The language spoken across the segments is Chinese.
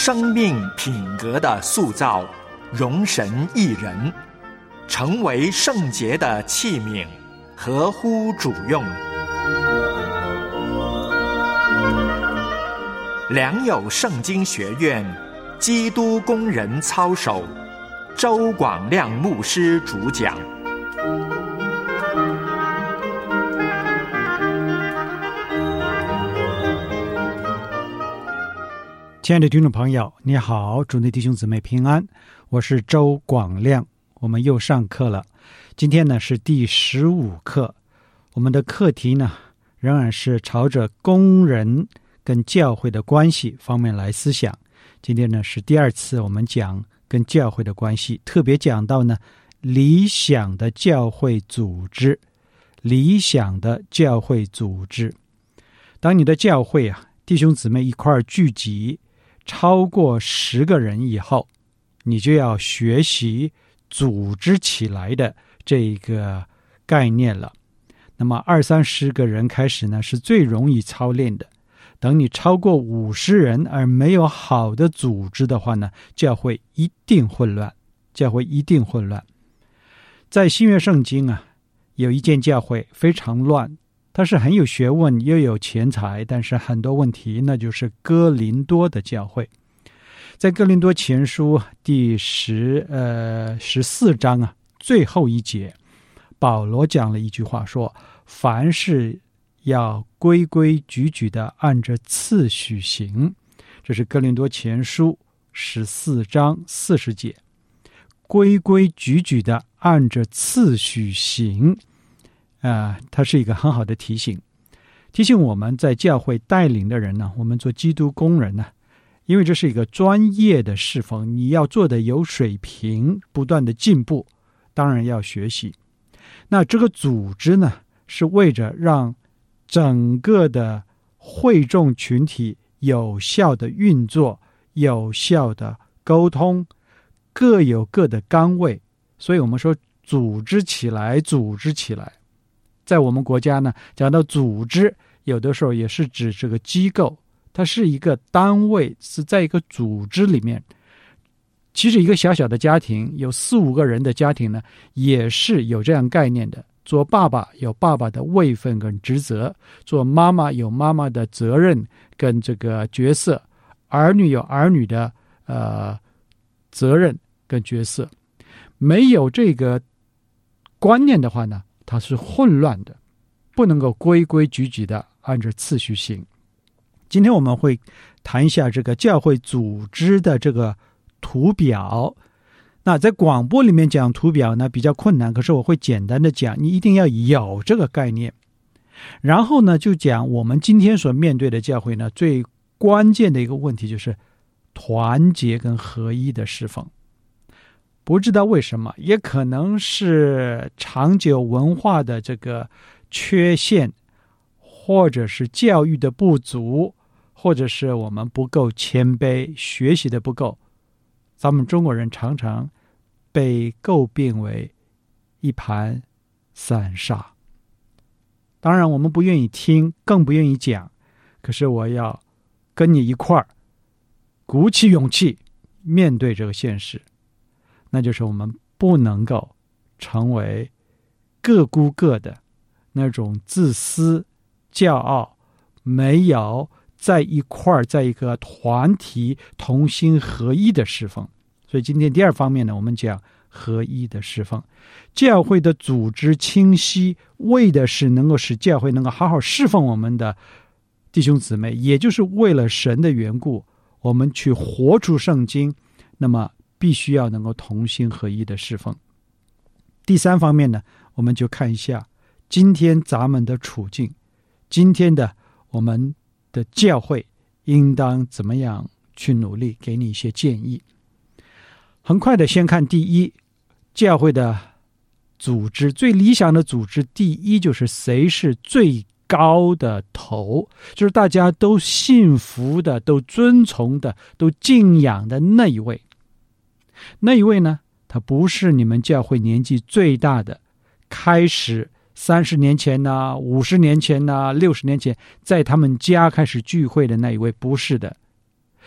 生命品格的塑造，容神一人，成为圣洁的器皿，合乎主用。良友圣经学院基督工人操守，周广亮牧师主讲。 亲爱的听众朋友，你好，主内弟兄姊妹平安，我是周广亮，我们又上课了。今天呢是第15课，我们的课题呢仍然是朝着工人跟教会的关系方面来思想。今天呢是第2次我们讲跟教会的关系，特别讲到呢理想的教会组织。理想的教会组织，当你的教会啊弟兄姊妹一块聚集超过10个人以后，你就要学习组织起来的这个概念了。那么20-30个人开始呢是最容易操练的，等你超过50人而没有好的组织的话呢，教会一定混乱，教会一定混乱。在新约圣经啊，有一间教会非常乱，它是很有学问又有钱财，但是很多问题，那就是哥林多的教会。在哥林多前书第14章啊最后一节，保罗讲了一句话说，凡事要规规矩矩的按着次序行。这是哥林多前书14章40节，规规矩矩的按着次序行。它是一个很好的提醒我们在教会带领的人呢，我们做基督工人呢，因为这是一个专业的侍奉，你要做的有水平，不断的进步，当然要学习。那这个组织呢，是为着让整个的会众群体有效的运作，有效的沟通，各有各的岗位，所以我们说组织起来，组织起来。在我们国家呢，讲到组织，有的时候也是指这个机构，它是一个单位，是在一个组织里面。其实一个小小的家庭，有4-5个人的家庭呢，也是有这样概念的。做爸爸有爸爸的位分跟职责，做妈妈有妈妈的责任跟这个角色，儿女有儿女的责任跟角色。没有这个观念的话呢，它是混乱的，不能够规规矩矩的按照次序行。今天我们会谈一下这个教会组织的这个图表。那在广播里面讲图表呢比较困难，可是我会简单的讲，你一定要有这个概念。然后呢就讲我们今天所面对的教会呢，最关键的一个问题就是团结跟合一的侍奉。不知道为什么，也可能是长久文化的这个缺陷，或者是教育的不足，或者是我们不够谦卑，学习的不够，咱们中国人常常被诟病为一盘散沙。当然我们不愿意听，更不愿意讲，可是我要跟你一块儿鼓起勇气面对这个现实，那就是我们不能够成为各顾各的那种自私、骄傲，没有在一块儿，在一个团体同心合一的侍奉。所以今天第2方面呢，我们讲合一的侍奉。教会的组织清晰，为的是能够使教会能够好好侍奉我们的弟兄姊妹，也就是为了神的缘故，我们去活出圣经，那么必须要能够同心合一的侍奉。第3方面呢，我们就看一下今天咱们的处境，今天的我们的教会应当怎么样去努力，给你一些建议。很快的先看第1，教会的组织，最理想的组织，第1就是谁是最高的头，就是大家都信服的，都遵从的，都敬仰的那一位。那一位呢，他不是你们教会年纪最大的，开始30年前呢、50年前呢、60年前在他们家开始聚会的那一位，不是的。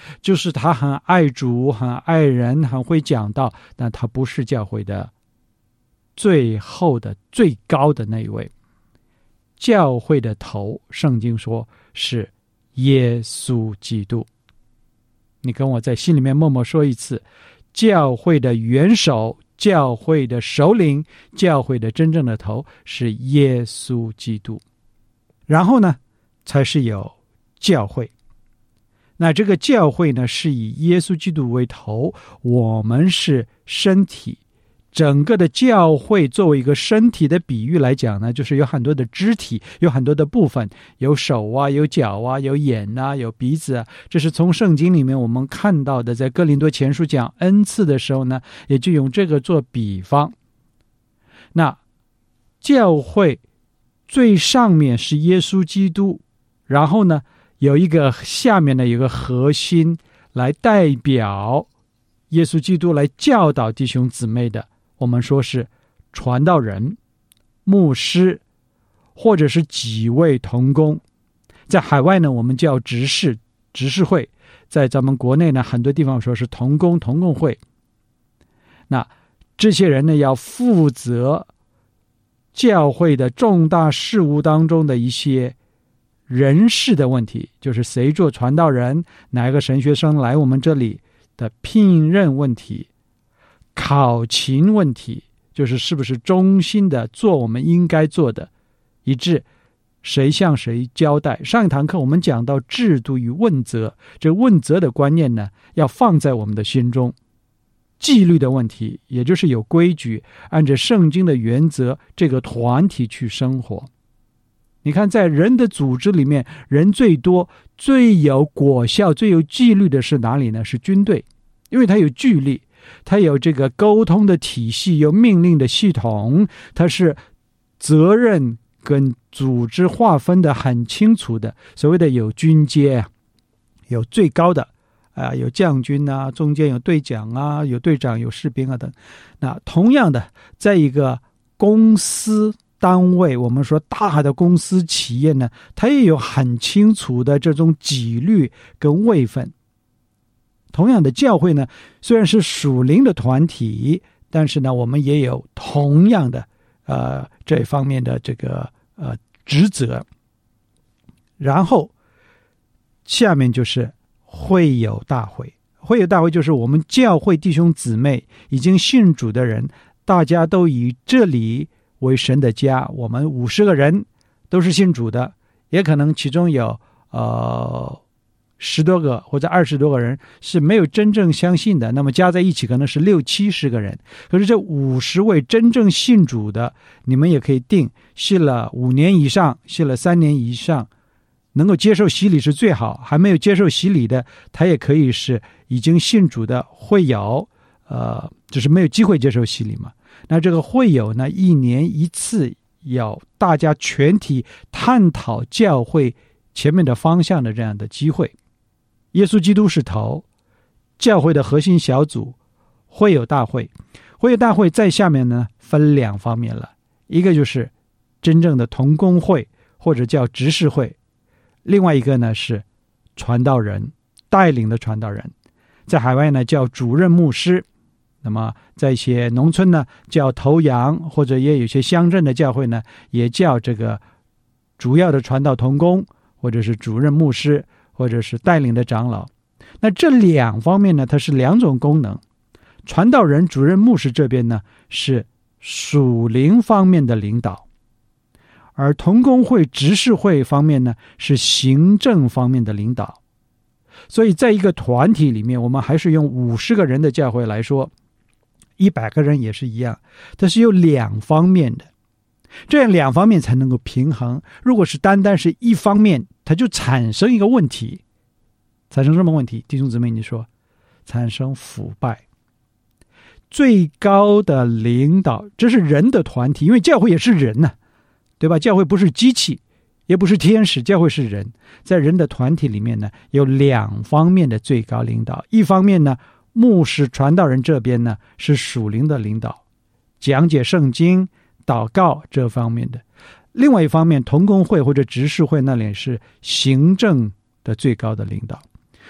就是他很爱主，很爱人，很会讲道，但他不是教会的最后的最高的那一位。教会的头，圣经说是耶稣基督。你跟我在心里面默默说一次，教会的元首，教会的首领，教会的真正的头是耶稣基督。然后呢，才是有教会。那这个教会呢，是以耶稣基督为头，我们是身体。整个的教会作为一个身体的比喻来讲呢，就是有很多的肢体，有很多的部分，有手啊，有脚啊，有眼啊，有鼻子啊。这是从圣经里面我们看到的，在哥林多前书讲恩赐的时候呢，也就用这个做比方。那教会最上面是耶稣基督，然后呢有一个下面呢有一个核心来代表耶稣基督来教导弟兄姊妹的，我们说是传道人、牧师，或者是几位同工。在海外呢我们叫执事会，在咱们国内呢很多地方说是同工会。那这些人呢要负责教会的重大事务当中的一些人事的问题，就是谁做传道人，哪一个神学生来我们这里的聘任问题，考勤问题，就是是不是忠心的做我们应该做的，以致谁向谁交代。上一堂课我们讲到制度与问责，这问责的观念呢要放在我们的心中。纪律的问题，也就是有规矩，按照圣经的原则这个团体去生活。你看在人的组织里面，人最多最有果效最有纪律的是哪里呢？是军队，因为它有纪律，它有这个沟通的体系，有命令的系统，它是责任跟组织划分的很清楚的。所谓的有军阶啊，有最高的有将军啊，中间有队长啊，有队长，有士兵啊等。那同样的，在一个公司单位，我们说大的公司企业呢，它也有很清楚的这种纪律跟位分。同样的，教会呢虽然是属灵的团体，但是呢我们也有同样的这方面的这个职责。然后下面就是会友大会。会友大会就是我们教会弟兄姊妹已经信主的人，大家都以这里为神的家。我们50个人都是信主的，也可能其中有10多个或者20多个人是没有真正相信的，那么加在一起可能是60-70个人。可是这50位真正信主的，你们也可以定，信了5年以上，信了3年以上，能够接受洗礼是最好，还没有接受洗礼的，他也可以是已经信主的会友，就是没有机会接受洗礼嘛。那这个会友呢，1年1次要大家全体探讨教会前面的方向的这样的机会。耶稣基督是头，教会的核心小组，会友大会。会友大会在下面呢分2方面了，一个就是真正的同工会或者叫执事会，另外一个呢是传道人，带领的传道人。在海外呢叫主任牧师，那么在一些农村呢叫头羊，或者也有些乡镇的教会呢也叫这个主要的传道同工，或者是主任牧师，或者是带领的长老。那这2方面呢它是2种功能。传道人、主任牧师这边呢是属灵方面的领导，而同工会、执事会方面呢是行政方面的领导。所以在一个团体里面，我们还是用50个人的教会来说，100个人也是一样，它是有2方面的，这样2方面才能够平衡。如果是单单是一方面，它就产生一个问题。产生什么问题？弟兄姊妹，你说产生腐败。最高的领导，这是人的团体，因为教会也是人呢，对吧？教会不是机器，也不是天使，教会是人。在人的团体里面呢，有2方面的最高领导。一方面呢，牧师、传道人这边呢是属灵的领导，讲解圣经、祷告这方面的。另外一方面，同工会或者执事会那里是行政的最高的领导。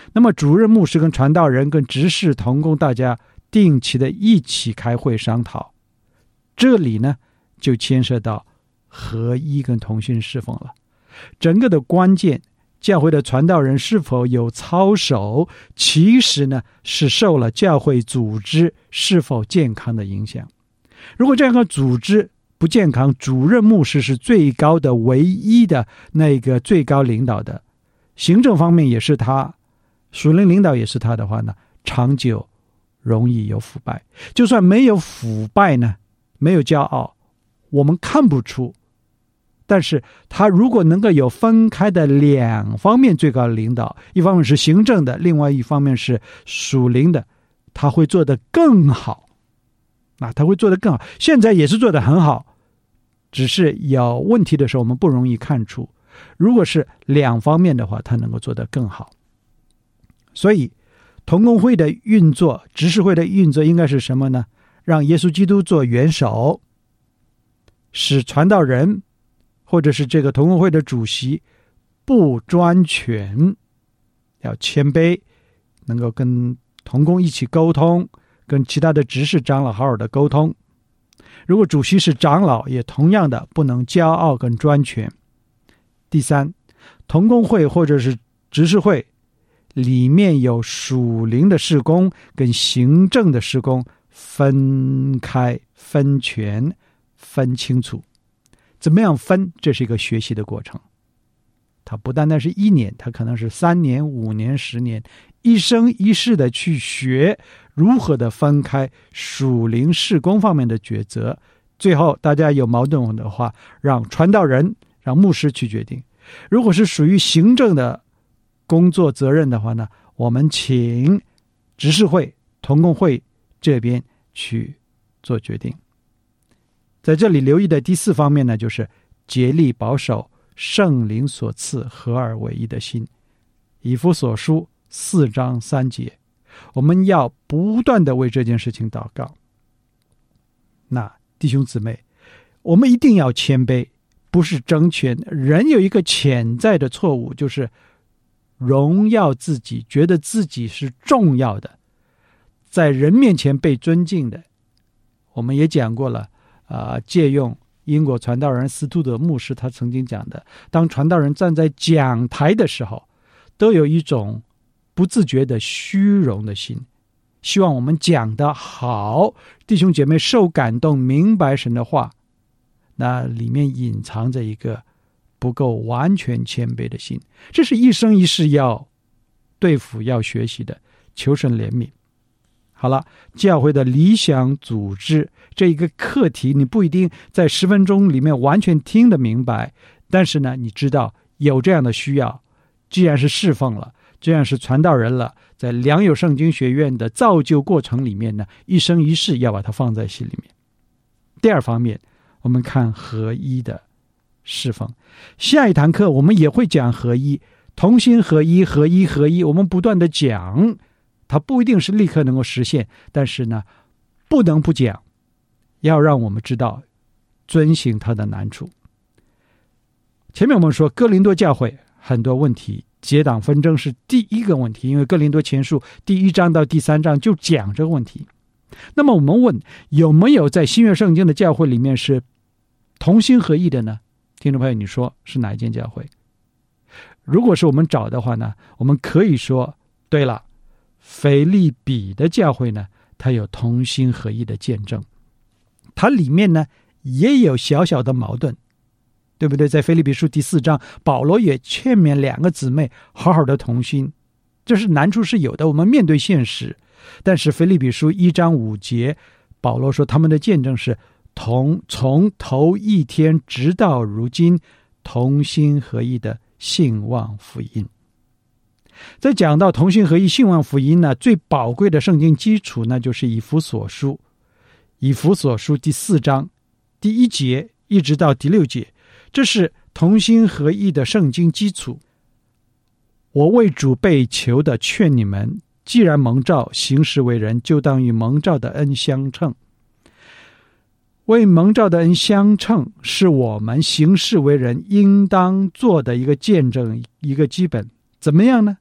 那么主任牧师跟传道人跟执事同工大家定期的一起开会商讨，这里呢就牵涉到合一跟同心侍奉了。整个的关键，教会的传道人是否有操守，其实呢是受了教会组织是否健康的影响。如果这样的组织不健康，主任牧师是最高的唯一的那个最高领导的，行政方面也是他，属灵领导也是他的话呢，长久容易有腐败。就算没有腐败呢，没有骄傲，我们看不出，但是他如果能够有分开的两方面最高的领导，一方面是行政的，另外一方面是属灵的，他会做得更好。他会做得更好，现在也是做得很好，只是有问题的时候我们不容易看出。如果是两方面的话，他能够做得更好。所以同工会的运作，执事会的运作应该是什么呢？让耶稣基督做元首，使传道人或者是这个同工会的主席不专权，要谦卑，能够跟同工一起沟通，跟其他的执事长老好好的沟通。如果主席是长老，也同样的不能骄傲跟专权。第三，同工会或者是执事会里面有属灵的事工跟行政的事工分开、分权、分清楚。怎么样分？这是一个学习的过程。它不单单是1年，它可能是3年、5年、10年，一生一世的去学如何的分开属灵事工方面的抉择。最后大家有矛盾的话，让传道人、让牧师去决定。如果是属于行政的工作责任的话呢，我们请执事会、同工会这边去做决定。在这里留意的第4方面呢，就是竭力保守圣灵所赐合而为一的心。以弗所书4章3节，我们要不断的为这件事情祷告。那弟兄姊妹，我们一定要谦卑，不是争权。人有一个潜在的错误，就是荣耀自己，觉得自己是重要的，在人面前被尊敬的。我们也讲过了，借用英国传道人斯图德牧师他曾经讲的，当传道人站在讲台的时候，都有一种不自觉的虚荣的心，希望我们讲得好，弟兄姐妹受感动，明白神的话，那里面隐藏着一个不够完全谦卑的心。这是一生一世要对付、要学习的，求神怜悯。好了，教会的理想组织这一个课题，你不一定在10分钟里面完全听得明白，但是呢，你知道有这样的需要。既然是侍奉了，既然是传道人了，在良友圣经学院的造就过程里面呢，一生一世要把它放在心里面。第2方面，我们看合一的侍奉。下一堂课我们也会讲合一，同心合一，合一合一，我们不断的讲，它不一定是立刻能够实现，但是呢，不能不讲，要让我们知道遵行它的难处。前面我们说哥林多教会很多问题，结党纷争是第1个问题，因为哥林多前书第1章到第3章就讲这个问题。那么我们问，有没有在新约圣经的教会里面是同心合意的呢？听众朋友，你说是哪一间教会？如果是我们找的话呢，我们可以说，对了，腓立比的教会呢，它有同心合意的见证，它里面呢也有小小的矛盾，对不对？在腓立比书第4章，保罗也劝勉2个姊妹好好的同心，这是难处是有的，我们面对现实。但是腓立比书1章5节，保罗说他们的见证是从头一天直到如今同心合意的信望福音。在讲到同心合意信望福音呢，最宝贵的圣经基础呢，就是以弗所书。以弗所书第4章第1节一直到第6节，这是同心合意的圣经基础。我为主被求的劝你们，既然蒙召行事为人，就当与蒙召的恩相称。为蒙召的恩相称，是我们行事为人应当做的一个见证，一个基本。怎么样呢？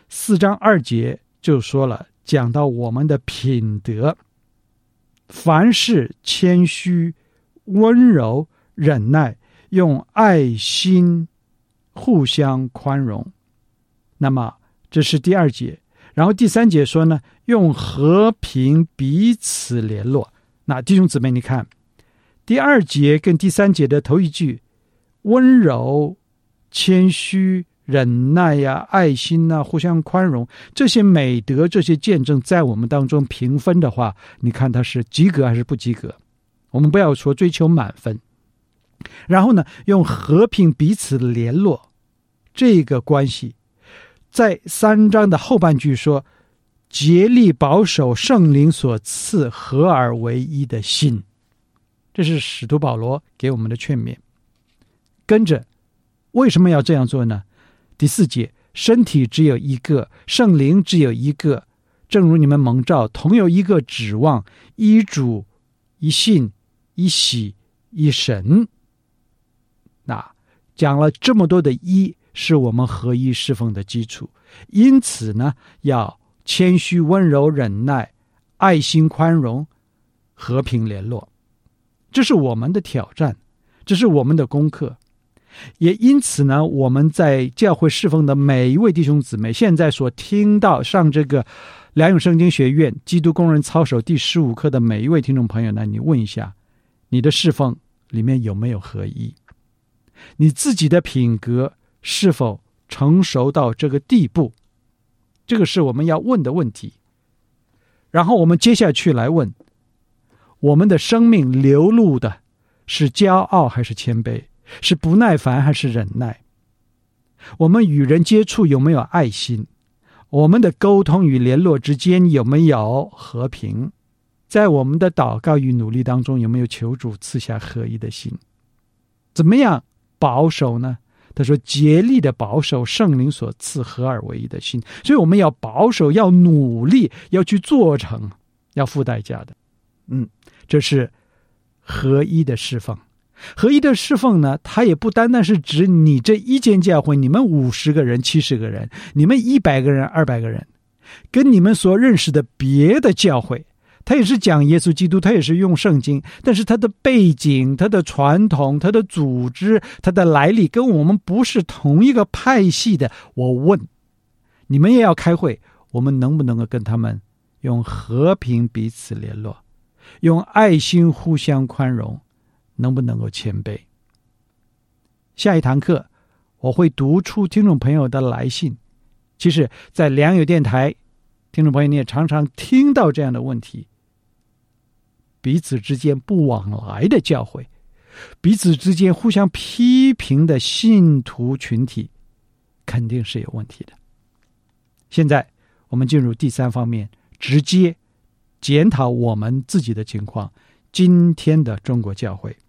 4章2节就说了，讲到我们的品德，凡事谦虚、温柔、忍耐，用爱心互相宽容。那么这是第2节。然后第3节说呢，用和平彼此联络。那弟兄姊妹，你看第2节跟第3节的头一句，温柔、谦虚、忍耐呀、爱心啊、互相宽容，这些美德、这些见证在我们当中评分的话，你看它是及格还是不及格？我们不要说追求满分。然后呢，用和平彼此联络，这个关系在3章的后半句说，竭力保守圣灵所赐合而为一的心。这是使徒保罗给我们的劝勉。跟着为什么要这样做呢？第4节，身体只有一个，圣灵只有一个，正如你们蒙召同有一个指望，一主、一信、一喜、一神。那讲了这么多的一，是我们合一侍奉的基础。因此呢，要谦虚、温柔、忍耐、爱心、宽容、和平联络，这是我们的挑战，这是我们的功课。也因此呢，我们在教会侍奉的每一位弟兄姊妹，现在所听到上这个良友圣经学院基督工人操守第15课的每一位听众朋友呢，你问一下，你的侍奉里面有没有合一？你自己的品格是否成熟到这个地步？这个是我们要问的问题。然后我们接下去来问，我们的生命流露的是骄傲还是谦卑？是不耐烦还是忍耐？我们与人接触有没有爱心？我们的沟通与联络之间有没有和平？在我们的祷告与努力当中，有没有求主赐下合一的心？怎么样保守呢？他说竭力的保守圣灵所赐合而为一的心。所以我们要保守，要努力，要去做成，要付代价的。这是合一的侍奉。合一的侍奉呢，它也不单单是指你这一间教会，你们50个人、70个人，你们100个人、200个人，跟你们所认识的别的教会，它也是讲耶稣基督，它也是用圣经，但是它的背景、它的传统、它的组织、它的来历跟我们不是同一个派系的。我问你们也要开会，我们能不能够跟他们用和平彼此联络，用爱心互相宽容，能不能够谦卑？下一堂课我会读出听众朋友的来信。其实在良友电台，听众朋友你也常常听到这样的问题，彼此之间不往来的教会，彼此之间互相批评的信徒群体，肯定是有问题的。现在我们进入第3方面，直接检讨我们自己的情况。今天的中国教会，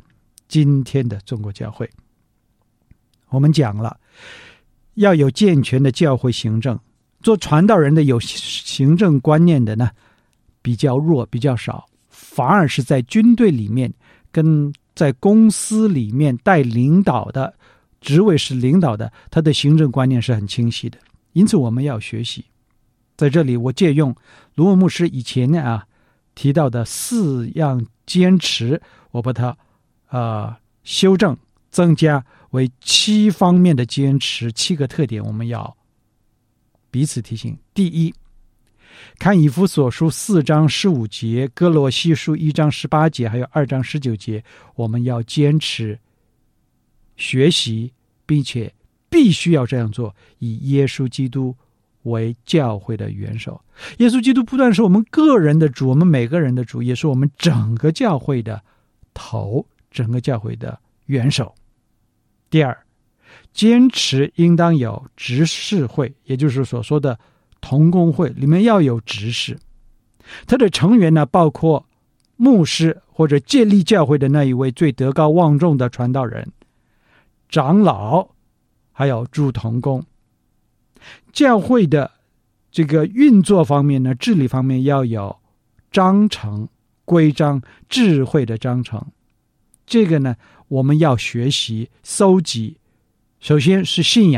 我们讲了要有健全的教会行政，做传道人的有行政观念的呢比较弱，比较少，反而是在军队里面跟在公司里面带领导的职位是领导的，他的行政观念是很清晰的。因此我们要学习。在这里我借用卢文牧师以前提到的4样坚持，我把它修正增加为7方面的坚持，7个特点，我们要彼此提醒。第一，看以弗所书4章15节，哥罗西书1章18节，还有2章19节，我们要坚持学习，并且必须要这样做，以耶稣基督为教会的元首。耶稣基督不但是我们个人的主，我们每个人的主，也是我们整个教会的头，整个教会的元首。第二，坚持应当有执事会，也就是所说的同工会，里面要有执事。他的成员呢，包括牧师或者建立教会的那一位最德高望重的传道人、长老，还有诸同工。教会的这个运作方面呢，治理方面要有章程、规章、智慧的章程。这个呢，我们要学习搜集。首先是信仰，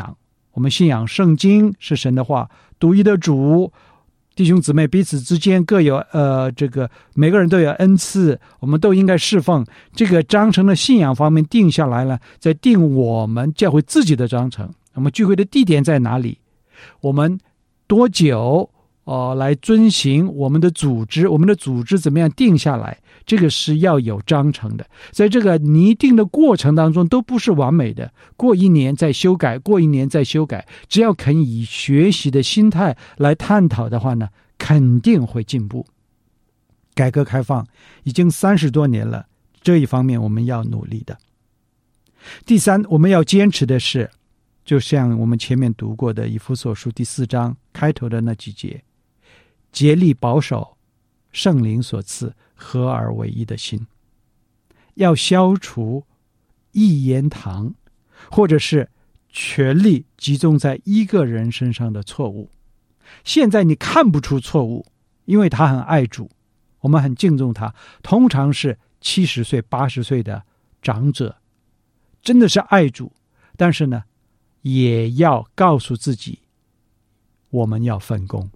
我们信仰圣经是神的话，独一的主，弟兄姊妹彼此之间各有每个人都有恩赐，我们都应该侍奉。这个章程的信仰方面定下来了，再定我们教会自己的章程。我们聚会的地点在哪里？我们多久来遵行我们的组织？我们的组织怎么样定下来？这个是要有章程的。在这个拟定的过程当中，都不是完美的。过一年再修改，过一年再修改。只要肯以学习的心态来探讨的话呢，肯定会进步。改革开放已经30多年了，这一方面我们要努力的。第三，我们要坚持的是，就像我们前面读过的以弗所书第4章开头的那几节，竭力保守圣灵所赐合而为一的心，要消除一言堂，或者是全力集中在一个人身上的错误。现在你看不出错误，因为他很爱主，我们很敬重他，通常是70岁80岁的长者，真的是爱主，但是呢也要告诉自己，我们要分工，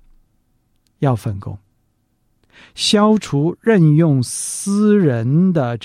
消除任用私人的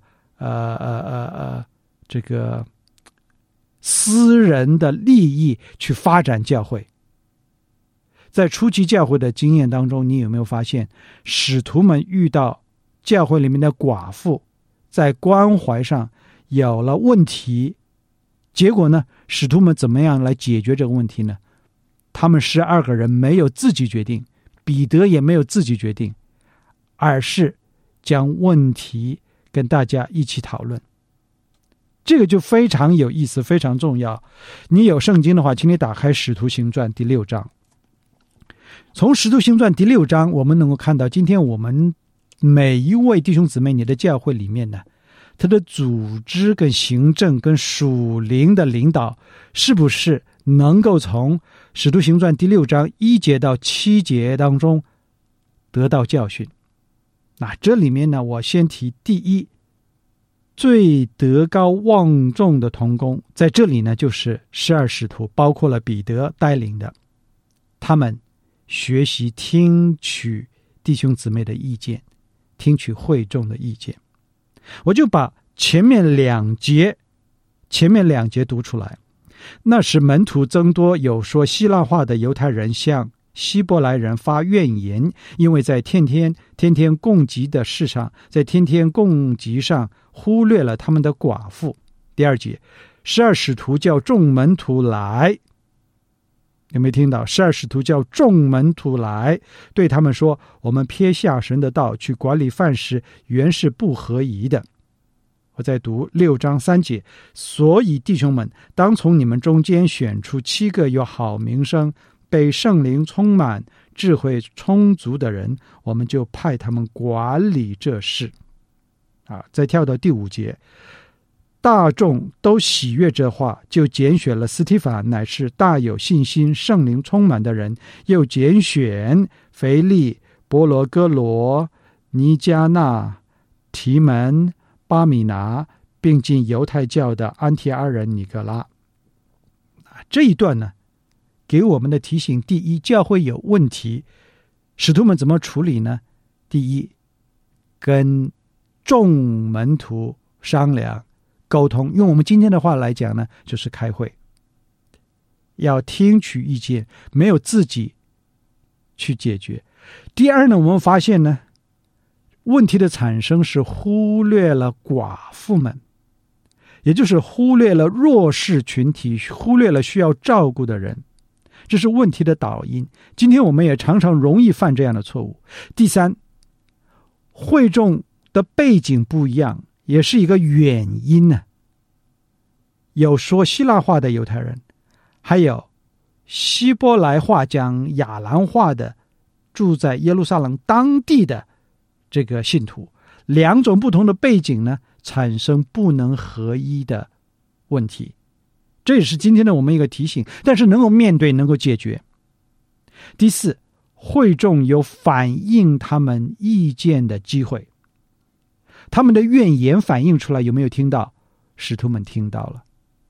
私人的利益去发展教会。在初期教会的经验当中，你有没有发现，使徒们遇到教会里面的寡妇，在关怀上有了问题，结果呢，使徒们怎么样来解决这个问题呢？他们12个人没有自己决定，彼得也没有自己决定，而是将问题跟大家一起讨论。这个就非常有意思，非常重要。你有圣经的话，请你打开《使徒行传》第6章。从《使徒行传》第6章，我们能够看到，今天我们每一位弟兄姊妹，你的教会里面呢，他的组织跟行政跟属灵的领导，是不是能够从《使徒行传》第6章1节到7节当中得到教训？那这里面呢，我先提第一，最德高望重的同工，在这里呢就是12使徒，包括了彼得带领的，他们学习听取弟兄姊妹的意见，听取会众的意见。我就把前面两节读出来。那时门徒增多，有说希腊话的犹太人向希伯来人发怨言，因为在天天供给的事上，在天天供给上忽略了他们的寡妇。第2节，12使徒叫众门徒来，有没有听到？12使徒叫众门徒来，对他们说，我们撇下神的道去管理饭食，原是不合宜的。我再读6章3节，所以弟兄们，当从你们中间选出7个有好名声、被圣灵充满、智慧充足的人，我们就派他们管理这事。再跳到第5节，大众都喜悦这话，就拣选了斯提法，乃是大有信心、圣灵充满的人，又拣选腓利、伯罗哥罗、尼加纳、提门、巴米拿，并进犹太教的安提阿人尼格拉。这一段呢，给我们的提醒，第一，教会有问题，使徒们怎么处理呢？第一，跟众门徒商量沟通，用我们今天的话来讲呢，就是开会，要听取意见，没有自己去解决。第二呢，我们发现呢，问题的产生是忽略了寡妇们，也就是忽略了弱势群体，忽略了需要照顾的人，这是问题的导因。今天我们也常常容易犯这样的错误。第三，会众的背景不一样，也是一个原因呢。有说希腊话的犹太人，还有希伯来话讲亚兰话的住在耶路撒冷当地的这个信徒，两种不同的背景呢，产生不能合一的问题。这也是今天的我们一个提醒，但是能够面对，能够解决。第四，会众有反映他们意见的机会，他们的怨言反映出来，有没有听到？使徒们听到了。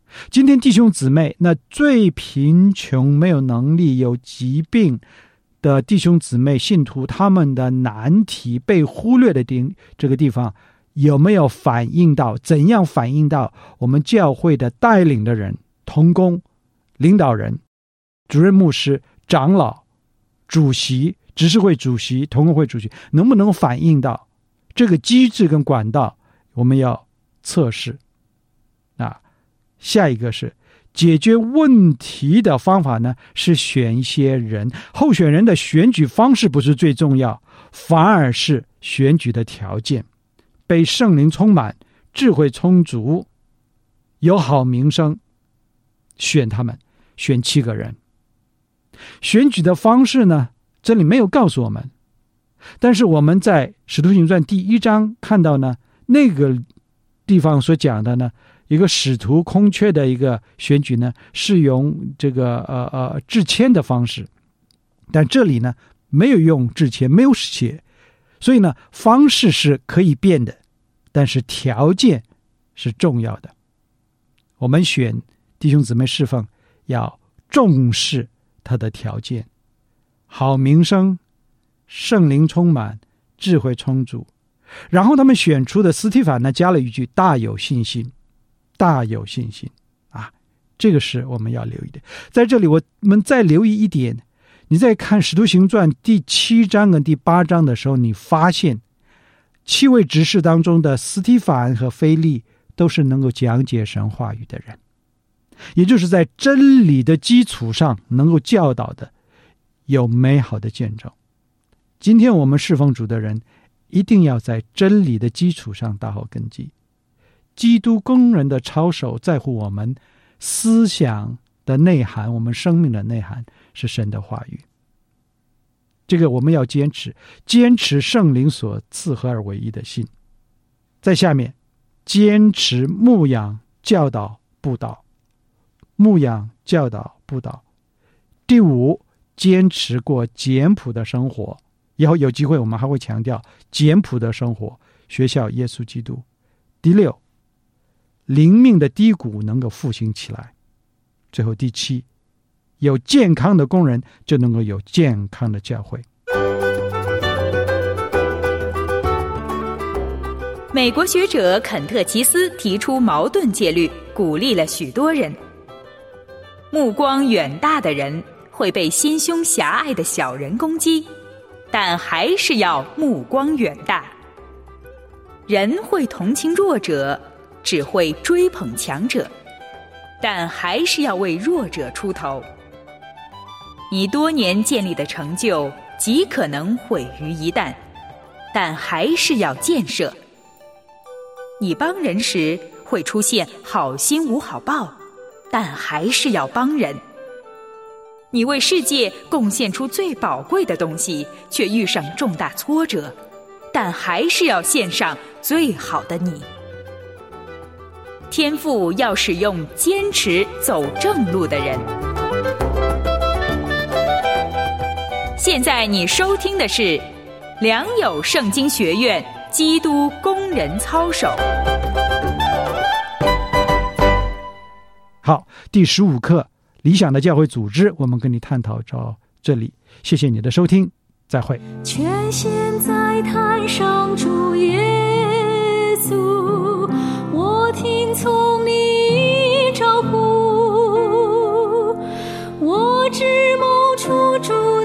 今天弟兄姊妹，那最贫穷、没有能力、有疾病的弟兄姊妹信徒，他们的难题被忽略的这个地方，有没有反映到？怎样反映到我们教会的带领的人、同工、领导人、主任牧师、长老、主席、执事会主席、同工会主席，能不能反映到这个机制跟管道？我们要测试。下一个是解决问题的方法呢，是选一些人，候选人的选举方式不是最重要，反而是选举的条件，被圣灵充满，智慧充足，有好名声，选他们，选7个人。选举的方式呢，这里没有告诉我们，但是我们在使徒行传第1章看到呢，那个地方所讲的呢，一个使徒空缺的一个选举呢，是用这个制签的方式，但这里呢没有用制签，没有写，所以呢方式是可以变的，但是条件是重要的。我们选弟兄姊妹侍奉要重视他的条件，好名声，圣灵充满，智慧充足。然后他们选出的司提反呢，加了一句大有信心，大有信心啊，这个是我们要留意的。在这里我们再留意一点，你在看使徒行传第7章跟第8章的时候，你发现7位执事当中的司提反和腓利都是能够讲解神话语的人，也就是在真理的基础上能够教导的，有美好的见证。今天我们侍奉主的人一定要在真理的基础上打好根基。基督工人的操守在乎我们思想的内涵，我们生命的内涵是神的话语。这个我们要坚持圣灵所赐合而为一的信。在下面，坚持牧养教导布道，牧养教导布道。第5，坚持过简朴的生活，以后有机会我们还会强调简朴的生活，学效耶稣基督。第6，灵命的低谷能够复兴起来。最后第7，有健康的工人就能够有健康的教会。 美国学者肯特奇斯提出矛盾戒律，鼓励了许多人。目光远大的人会被心胸狭隘的小人攻击，但还是要目光远大。人会同情弱者，只会追捧强者，但还是要为弱者出头。你多年建立的成就极可能毁于一旦，但还是要建设。你帮人时会出现好心无好报，但还是要帮人。你为世界贡献出最宝贵的东西，却遇上重大挫折，但还是要献上最好的你。天父要使用坚持走正路的人。现在你收听的是良友圣经学院基督工人操守。 好，第15课理想的教会组织，我们跟你探讨到这里，谢谢你的收听，再会。 全心在坛上主耶稣，我听从你招呼，我只谋处主